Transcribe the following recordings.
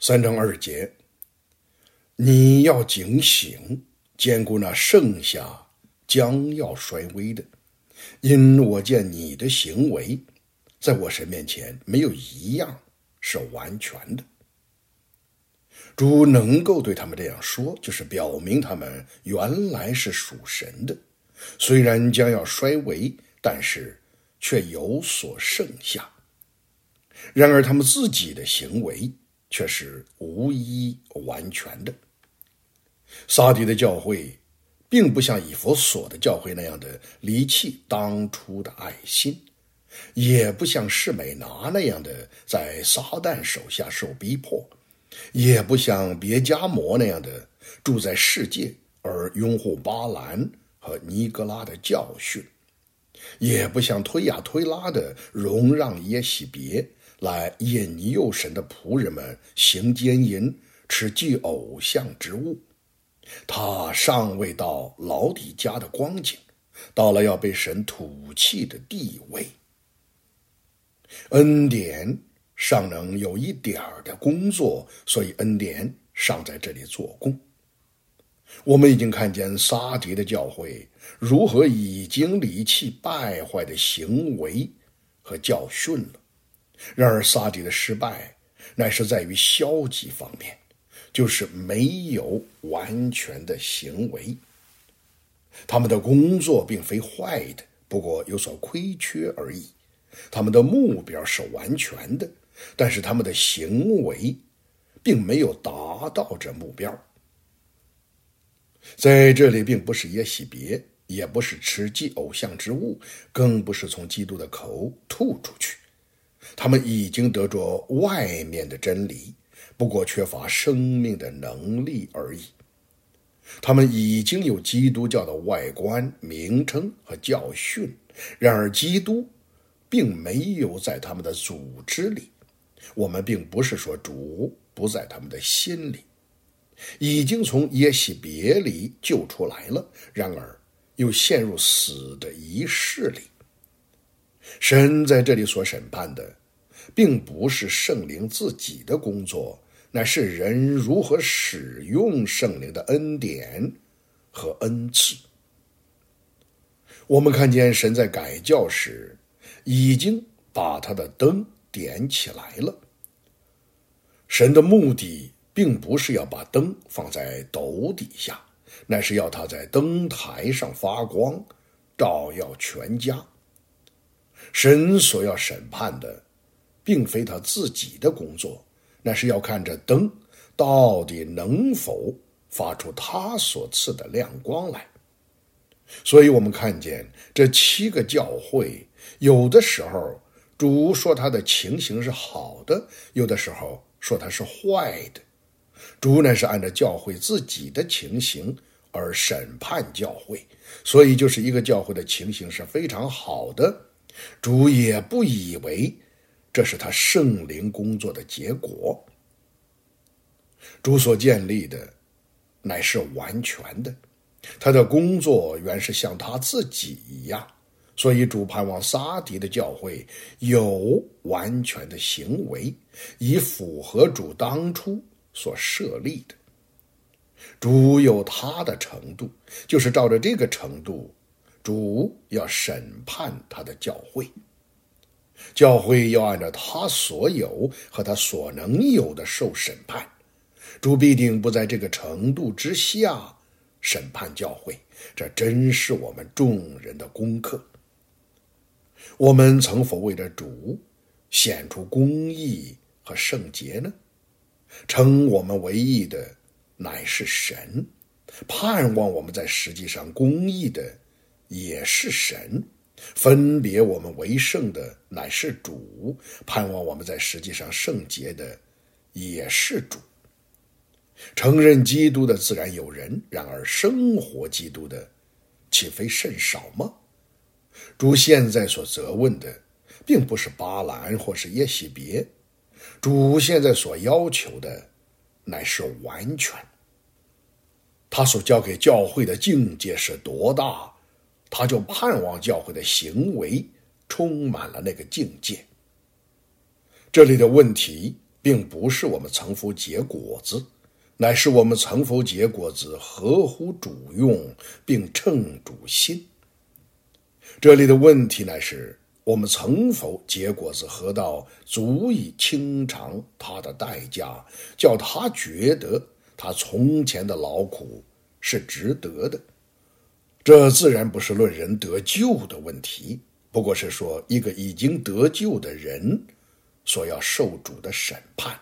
3章2节，你要警醒，兼顾那剩下将要衰微的，因我见你的行为，在我神面前没有一样是完全的。主能够对他们这样说，就是表明他们原来是属神的，虽然将要衰微，但是却有所剩下。然而他们自己的行为却是无一完全的。撒狄的教会并不像以弗所的教会那样的离弃当初的爱心，也不像士美拿那样的在撒旦手下受逼迫，也不像别迦摩那样的住在世界而拥护巴兰和尼格拉的教训，也不像推雅推拉的容让耶洗别来引诱神的仆人们行奸淫，吃祭偶像之物。他尚未到老底家的光景，到了要被神吐气的地位。恩典尚能有一点的工作，所以恩典尚在这里做工。我们已经看见撒狄的教会如何已经离弃败坏的行为和教训了。然而撒狄的失败乃是在于消极方面，就是没有完全的行为。他们的工作并非坏的，不过有所亏缺而已。他们的目标是完全的，但是他们的行为并没有达到这目标。在这里并不是耶洗别，也不是吃祭偶像之物，更不是从基督的口吐出去。他们已经得着外面的真理，不过缺乏生命的能力而已。他们已经有基督教的外观、名称和教训，然而基督并没有在他们的组织里。我们并不是说主不在他们的心里，已经从耶洗别里救出来了，然而又陷入死的仪式里。神在这里所审判的并不是圣灵自己的工作，乃是人如何使用圣灵的恩典和恩赐。我们看见神在改教时已经把他的灯点起来了。神的目的并不是要把灯放在斗底下，乃是要它在灯台上发光，照耀全家。神所要审判的并非他自己的工作，那是要看这灯到底能否发出他所赐的亮光来。所以我们看见这7个教会，有的时候主说他的情形是好的，有的时候说他是坏的。主乃是按照教会自己的情形而审判教会，所以就是一个教会的情形是非常好的，主也不以为这是他圣灵工作的结果。主所建立的乃是完全的，他的工作原是像他自己一样，所以主盼望撒狄的教会有完全的行为，以符合主当初所设立的。主有他的程度，就是照着这个程度，主要审判他的教会。教会要按照他所有和他所能有的受审判，主必定不在这个程度之下审判教会，这真是我们众人的功课。我们曾否为着主显出公义和圣洁呢？称我们为义的乃是神，盼望我们在实际上公义的也是神，分别我们为圣的乃是主，盼望我们在实际上圣洁的也是主。承认基督的自然有人，然而生活基督的岂非甚少吗？主现在所责问的并不是巴兰或是耶洗别，主现在所要求的乃是完全。他所交给教会的境界是多大，他就盼望教会的行为充满了那个境界。这里的问题并不是我们曾否结果子，乃是我们曾否结果子合乎主用，并称主心。这里的问题乃是我们曾否结果子合到足以清偿他的代价，叫他觉得他从前的劳苦是值得的。这自然不是论人得救的问题，不过是说一个已经得救的人所要受主的审判。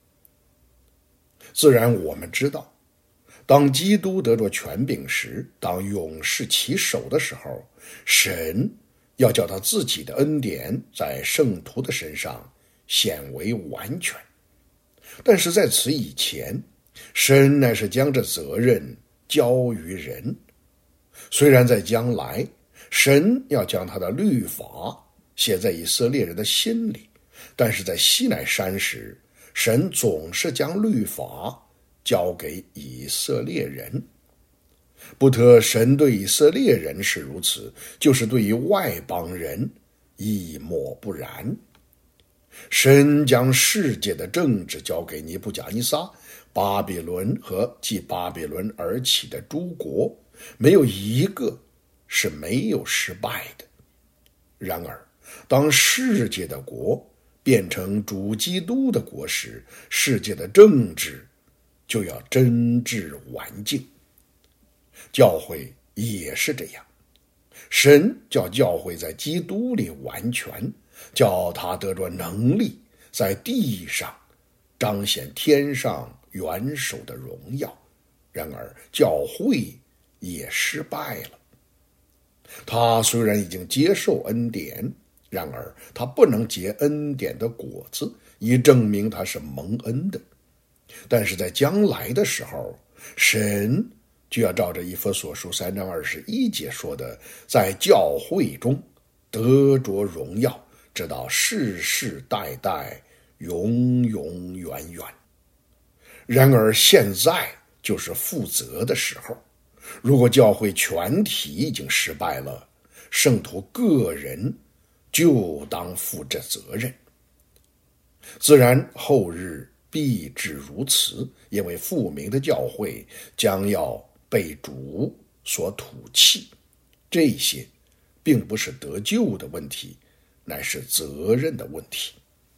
自然我们知道，当基督得着权柄时，当勇士起手的时候，神要叫他自己的恩典在圣徒的身上显为完全。但是在此以前，神乃是将这责任交于人。虽然在将来，神要将他的律法写在以色列人的心里，但是在西乃山时，神总是将律法交给以色列人。不特神对以色列人是如此，就是对于外邦人一模不然。神将世界的政治交给尼布甲尼撒、巴比伦和继巴比伦而起的诸国，没有一个是没有失败的。然而，当世界的国变成主基督的国时，世界的政治就要真治完净。教会也是这样，神叫教会在基督里完全，叫他得着能力，在地上彰显天上元首的荣耀。然而教会也失败了。他虽然已经接受恩典，然而他不能结恩典的果子，以证明他是蒙恩的。但是在将来的时候，神就要照着以弗所书3章21节说的，在教会中得着荣耀，直到世世代代，永永远远。然而现在就是负责的时候。如果教会全体已经失败了，圣徒个人就当负这责任。自然后日必至如此，因为复明的教会将要被主所吐弃。这些并不是得救的问题，乃是责任的问题。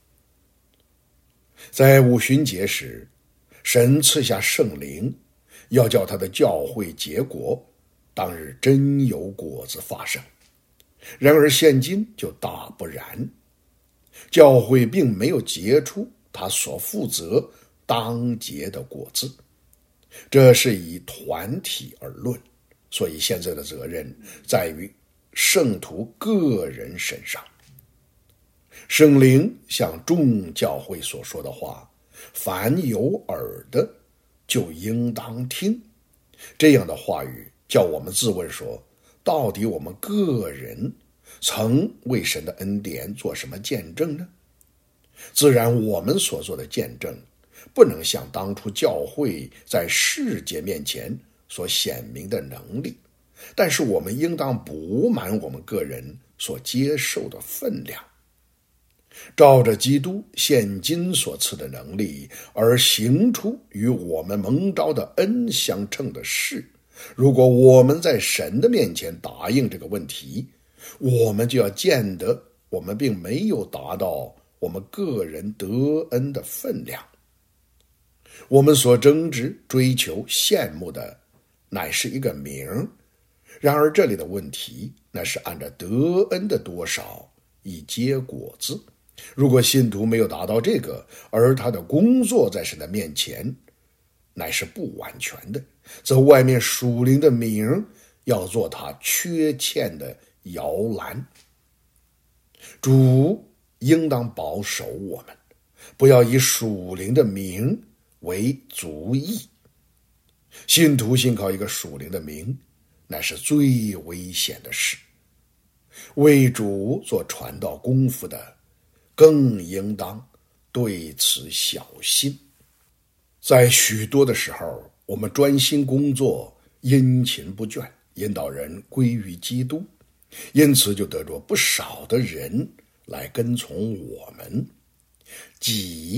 在五旬节时，神赐下圣灵，要叫他的教会结果，当日真有果子发生。然而现今就大不然，教会并没有结出他所负责当结的果子。这是以团体而论，所以现在的责任在于圣徒个人身上。圣灵向众教会所说的话，凡有耳的就应当听。这样的话语叫我们自问说，到底我们个人曾为神的恩典做什么见证呢？自然我们所做的见证不能像当初教会在世界面前所显明的能力，但是我们应当补满我们个人所接受的分量，照着基督现今所赐的能力而行出与我们蒙召的恩相称的事。如果我们在神的面前答应这个问题，我们就要见得我们并没有达到我们个人得恩的分量。我们所争执、追求、羡慕的乃是一个名，然而这里的问题乃是按照得恩的多少以结果子。如果信徒没有达到这个，而他的工作在神的面前乃是不完全的，则外面属灵的名要做他缺欠的摇篮。主应当保守我们，不要以属灵的名为足意。信徒信靠一个属灵的名，乃是最危险的事。为主做传道功夫的，更应当对此小心。在许多的时候，我们专心工作，殷勤不倦，引导人归于基督，因此就得着不少的人来跟从我们。己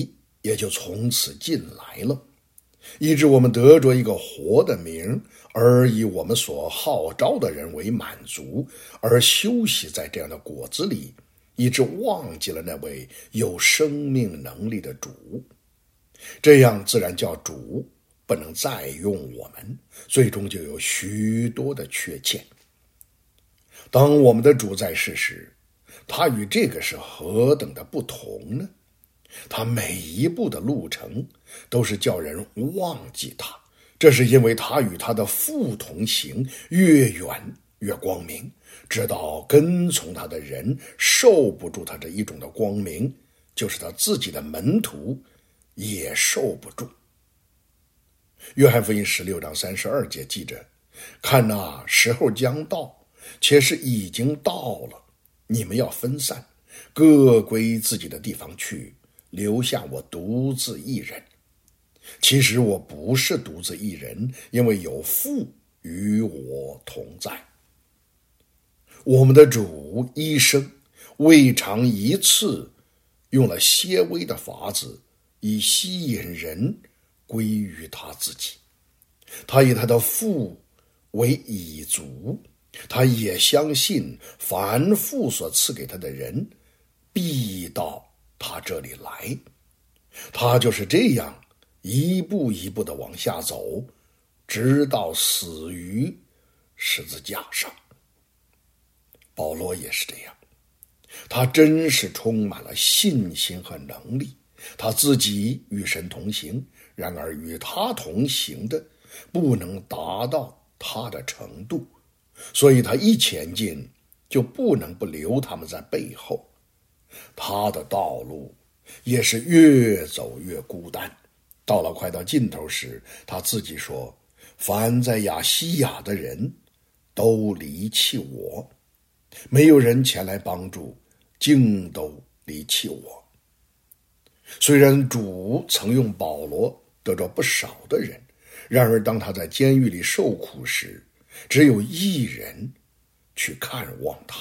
也就从此进来了，以致我们得着一个活的名，而以我们所号召的人为满足，而休息在这样的果子里，以致忘记了那位有生命能力的主。这样自然叫主不能再用我们，最终就有许多的缺欠。当我们的主在世时，他与这个是何等的不同呢？他每一步的路程都是叫人忘记他，这是因为他与他的父同行，越远越光明，直到跟从他的人受不住他这一种的光明，就是他自己的门徒也受不住。约翰福音16章32节记着，看那时候将到，且是已经到了，你们要分散，各归自己的地方去，留下我独自一人。其实我不是独自一人，因为有父与我同在。我们的主一生未尝一次用了些微的法子以吸引人归于他自己。他以他的父为已足，他也相信凡父所赐给他的人必到他这里来。他就是这样一步一步地往下走，直到死于十字架上。保罗也是这样，他真是充满了信心和能力，他自己与神同行，然而与他同行的不能达到他的程度，所以他一前进就不能不留他们在背后。他的道路也是越走越孤单，到了快到尽头时，他自己说，凡在亚细亚的人都离弃我，没有人前来帮助，竟都离弃我。虽然主曾用保罗得着不少的人，然而当他在监狱里受苦时，只有一人去看望他。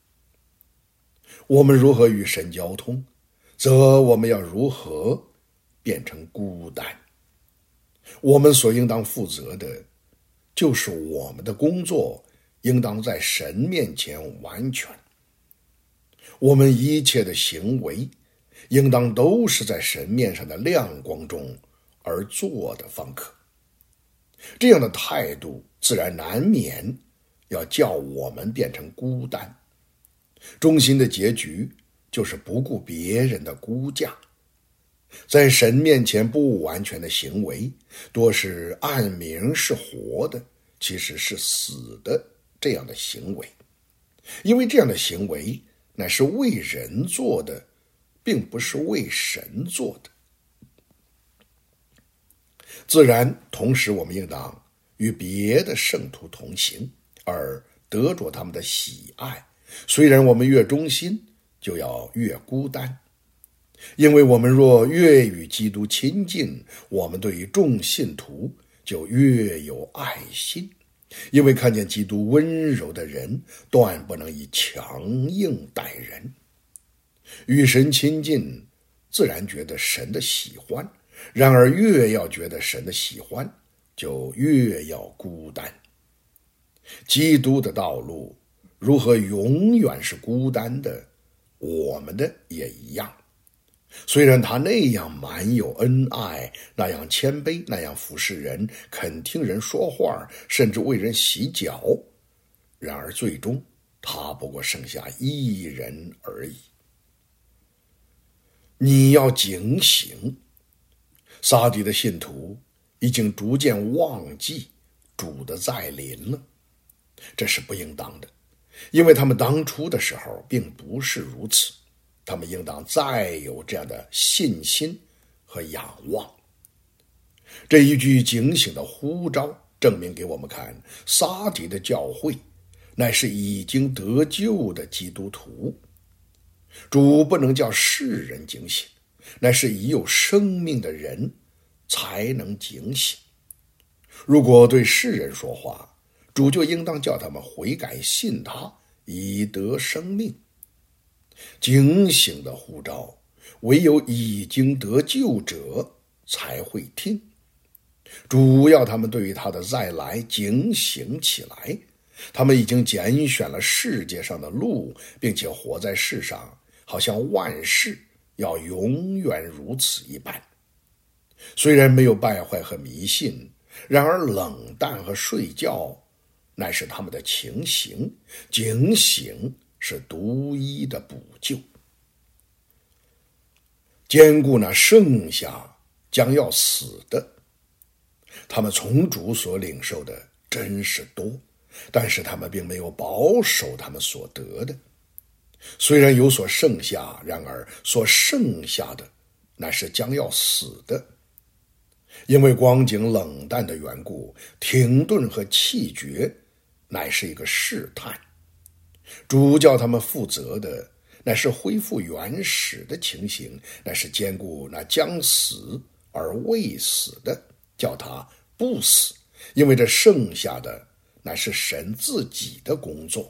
我们如何与神交通，则我们要如何变成孤单。我们所应当负责的，就是我们的工作应当在神面前完全。我们一切的行为应当都是在神面上的亮光中而做的方可。这样的态度自然难免要叫我们变成孤单，忠心的结局就是不顾别人的估价。在神面前不完全的行为，多是暗明是活的，其实是死的这样的行为。因为这样的行为乃是为人做的，并不是为神做的。自然，同时我们应当与别的圣徒同行，而得着他们的喜爱。虽然我们越忠心，就要越孤单，因为我们若越与基督亲近，我们对于众信徒就越有爱心，因为看见基督温柔的人，断不能以强硬待人。与神亲近，自然觉得神的喜欢，然而越要觉得神的喜欢，就越要孤单。基督的道路如何永远是孤单的，我们的也一样。虽然他那样满有恩爱，那样谦卑，那样服侍人，肯听人说话，甚至为人洗脚，然而最终他不过剩下一人而已。你要警醒，撒底的信徒已经逐渐忘记主的再临了，这是不应当的，因为他们当初的时候并不是如此。他们应当再有这样的信心和仰望。这一句警醒的呼召证明给我们看，撒底的教会乃是已经得救的基督徒。主不能叫世人警醒，乃是已有生命的人才能警醒。如果对世人说话，主就应当叫他们悔改信他，以得生命。警醒的呼召唯有已经得救者才会听。主要他们对于他的再来警醒起来，他们已经拣选了世界上的路，并且活在世上，好像万事要永远如此一般。虽然没有败坏和迷信，然而冷淡和睡觉乃是他们的情形，警醒是独一的补救。兼顾那剩下将要死的，他们从主所领受的真是多，但是他们并没有保守他们所得的。虽然有所剩下，然而所剩下的乃是将要死的。因为光景冷淡的缘故，停顿和气绝乃是一个试探。主叫他们负责的乃是恢复原始的情形，乃是兼顾那将死而未死的，叫他不死，因为这剩下的乃是神自己的工作。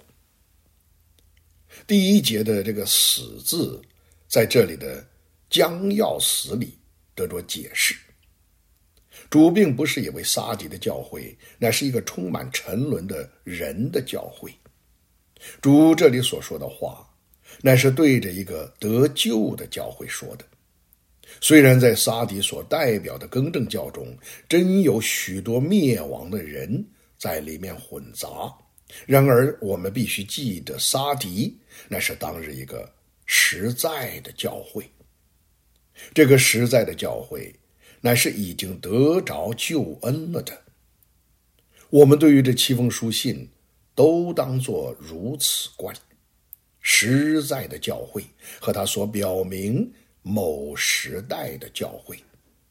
第一节的这个死字，在这里的将要死里得着解释。主并不是以为撒底的教会乃是一个充满沉沦的人的教会，主这里所说的话乃是对着一个得救的教会说的。虽然在撒底所代表的更正教中真有许多灭亡的人在里面混杂，然而我们必须记得撒底乃是当日一个实在的教会。这个实在的教会乃是已经得着救恩了的。我们对于这7封书信都当作如此观。实在的教会和它所表明某时代的教会，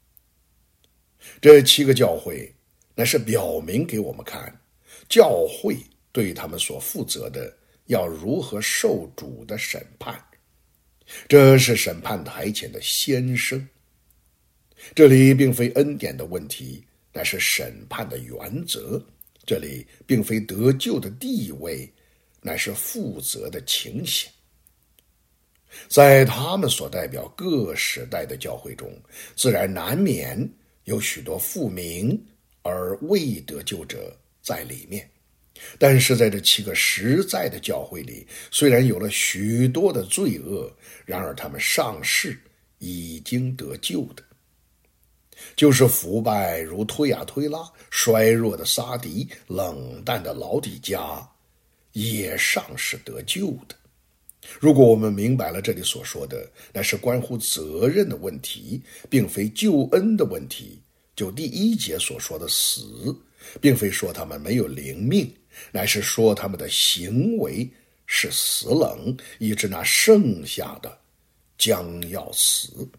这7个教会乃是表明给我们看，教会对他们所负责的要如何受主的审判。这是审判台前的先声。这里并非恩典的问题，乃是审判的原则。这里并非得救的地位，乃是负责的情形。在他们所代表各时代的教会中，自然难免有许多复明而未得救者在里面。但是在这7个实在的教会里，虽然有了许多的罪恶，然而他们尚是已经得救的。就是腐败如推雅推拉，衰弱的撒底，冷淡的老底嘉，也尚是得救的。如果我们明白了这里所说的乃是关乎责任的问题，并非救恩的问题，就第1节所说的死，并非说他们没有灵命，乃是说他们的行为是死冷，以致那剩下的将要死。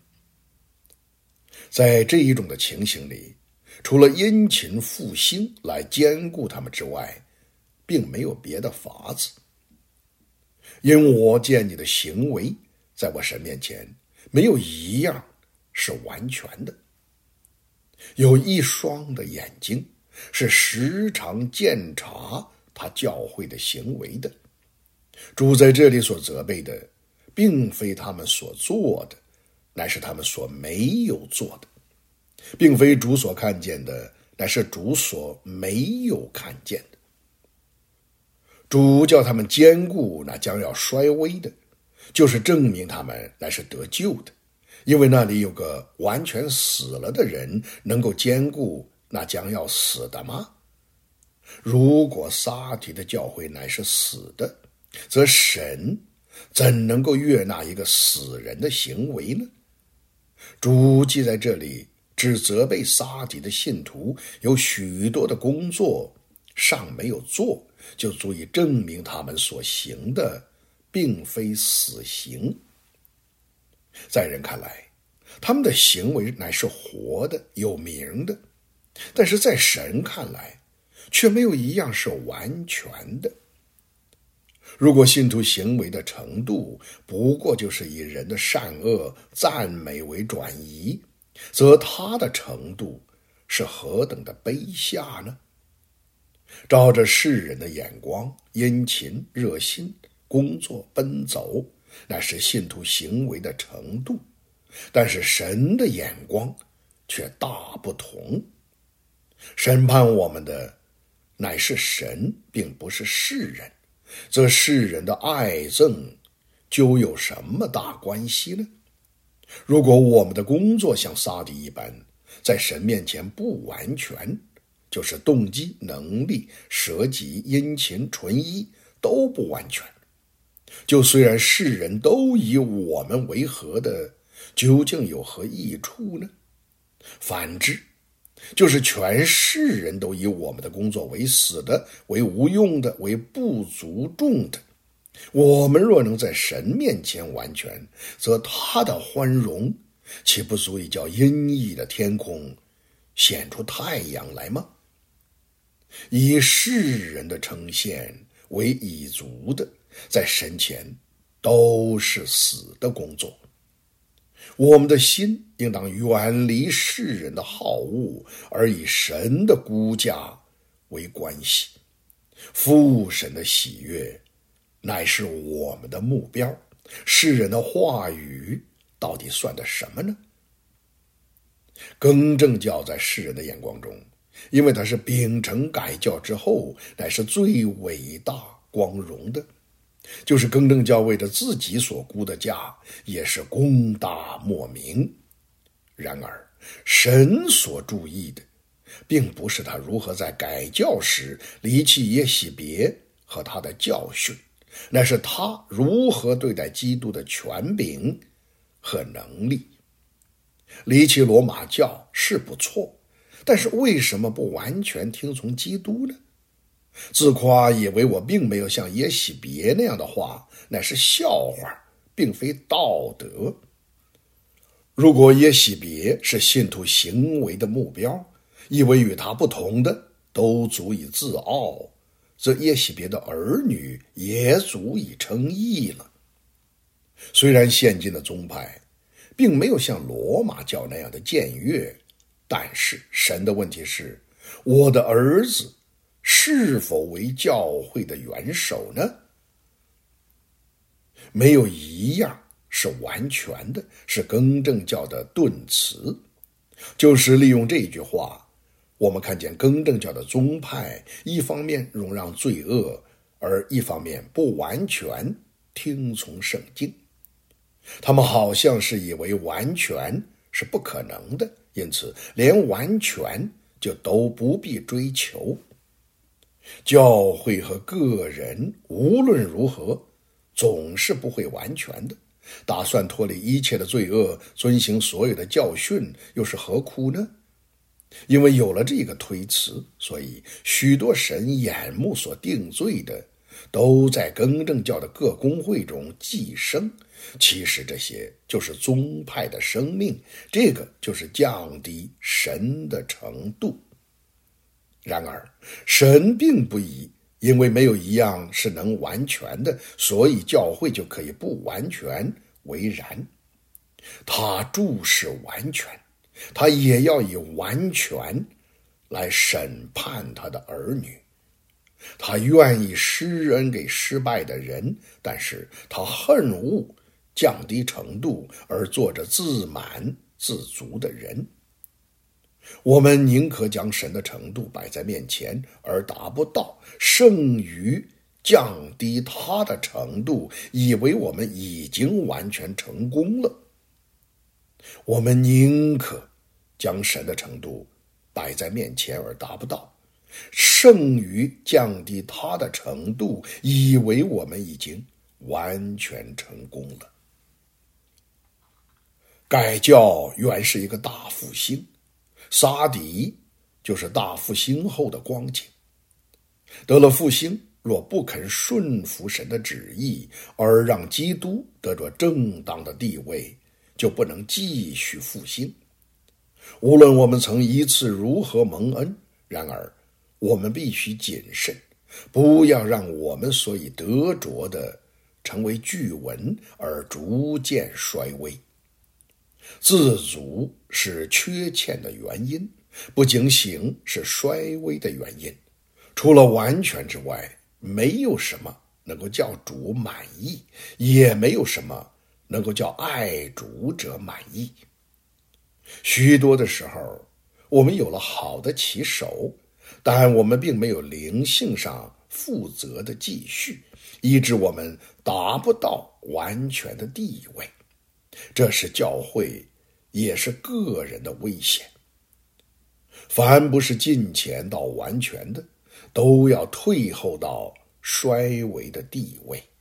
在这一种的情形里，除了殷勤复兴来兼顾他们之外，并没有别的法子。因我见你的行为在我神面前没有一样是完全的。有一双的眼睛是时常鉴察他教会的行为的。主在这里所责备的并非他们所做的，乃是他们所没有做的。并非主所看见的，乃是主所没有看见的。主叫他们兼顾那将要衰微的，就是证明他们乃是得救的，因为那里有个完全死了的人能够兼顾那将要死的吗？如果撒底的教会乃是死的，则神怎能够悦纳一个死人的行为呢？主既在这里只责备撒底的信徒有许多的工作尚没有做，就足以证明他们所行的并非死刑。在人看来，他们的行为乃是活的有名的，但是在神看来却没有一样是完全的。如果信徒行为的程度不过就是以人的善恶赞美为转移，则他的程度是何等的卑下呢？照着世人的眼光，殷勤热心工作奔走，那是信徒行为的程度。 但是神的眼光却大不同。审判我们的乃是神，并不是世人，这世人的爱憎究有什么大关系呢？如果我们的工作像撒底一般，在神面前不完全，就是动机、能力、舍己、殷勤、纯一都不完全，就虽然世人都以我们为和的，究竟有何益处呢？反之，就是全世人都以我们的工作为死的，为无用的，为不足重的，我们若能在神面前完全，则他的欢容岂不足以叫阴翳的天空显出太阳来吗？以世人的称羡为已足的，在神前都是死的工作。我们的心应当远离世人的好恶，而以神的估价为关系。父神的喜悦乃是我们的目标，世人的话语到底算得什么呢？更正教在世人的眼光中，因为它是秉承改教之后乃是最伟大光荣的，就是更正教为着自己所估的价，也是功大莫名。然而神所注意的并不是他如何在改教时离弃耶洗别和他的教训，那是他如何对待基督的权柄和能力。离弃罗马教是不错，但是为什么不完全听从基督呢？自夸以为我并没有像耶洗别那样的话，乃是笑话，并非道德。如果耶洗别是信徒行为的目标，以为与他不同的都足以自傲，则耶洗别的儿女也足以称义了。虽然现今的宗派并没有像罗马教那样的僭越，但是神的问题是，我的儿子是否为教会的元首呢？没有一样是完全的，是更正教的顿词。就是利用这句话，我们看见更正教的宗派一方面容让罪恶，而一方面不完全听从圣经。他们好像是以为完全是不可能的，因此连完全就都不必追求。教会和个人无论如何总是不会完全的，打算脱离一切的罪恶，遵行所有的教训，又是何苦呢？因为有了这个推辞，所以许多神眼目所定罪的都在更正教的各公会中寄生。其实这些就是宗派的生命，这个就是降低神的程度。然而神并不以因为没有一样是能完全的，所以教会就可以不完全为然。他注视完全，他也要以完全来审判他的儿女。他愿意施恩给失败的人，但是他恨恶降低程度而做着自满自足的人。我们宁可将神的程度摆在面前而达不到，胜于降低他的程度，以为我们已经完全成功了。我们宁可将神的程度摆在面前而达不到，胜于降低他的程度，以为我们已经完全成功了。改教原是一个大复兴，撒底就是大复兴后的光景。得了复兴，若不肯顺服神的旨意，而让基督得着正当的地位，就不能继续复兴。无论我们曾一次如何蒙恩，然而我们必须谨慎，不要让我们所以得着的成为据文而逐渐衰微。自足是缺欠的原因，不警醒是衰微的原因。除了完全之外，没有什么能够叫主满意，也没有什么能够叫爱主者满意。许多的时候，我们有了好的起手，但我们并没有灵性上负责的继续，以致我们达不到完全的地位。这是教会，也是个人的危险。凡不是进前到完全的，都要退后到衰微的地位。